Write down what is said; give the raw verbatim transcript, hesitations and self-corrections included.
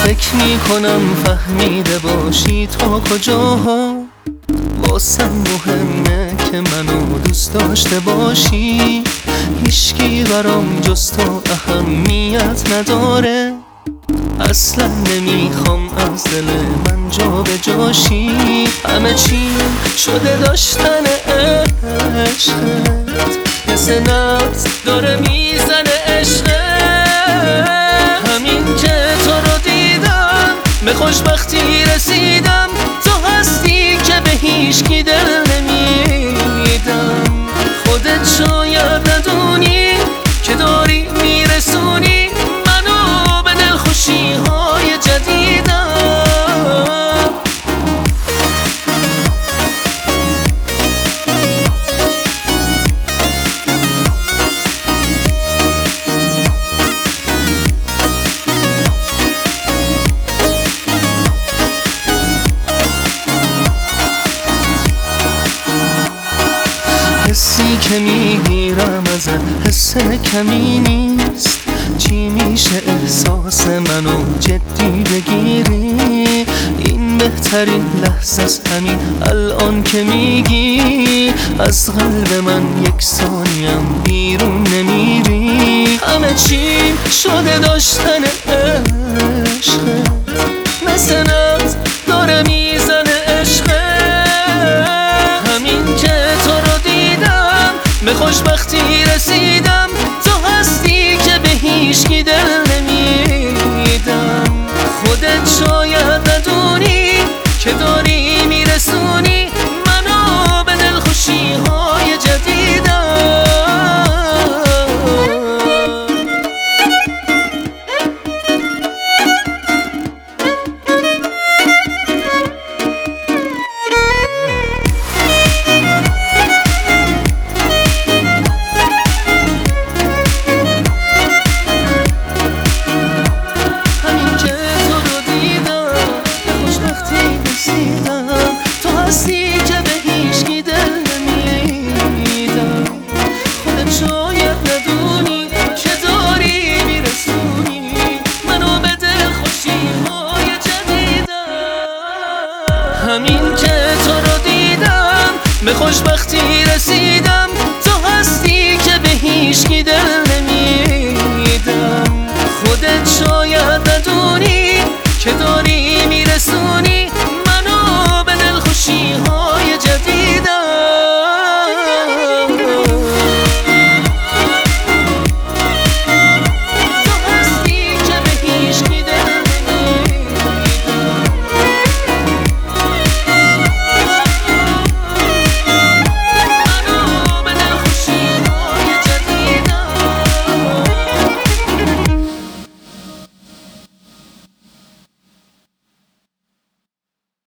فکر میکنم فهمیده باشی تو کجاها. واسم مهمه که منو دوست داشته باشی، هیچکی برام جز تو اهمیت نداره. اصلا نمیخوام از دل من جا به جاشی، همه چی شده داشتن عشقت، مثل نبض داره میزنه عشقت. همین که تو رو دیدم به خوشبختی رسیدم، تو هستی که به هیچکی دل نمیدم. خودت شاید ندونی که داری میرسونی منو به دلخوشی های جدیدم. حسی که میگیرم ازت حس کمی نیست، چی میشه احساس منو جدی بگیری؟ این بهترین لحظه است همین الان که میگی، از قلب من یک ثانیم بیرون نمیری. همه چی شده داشتن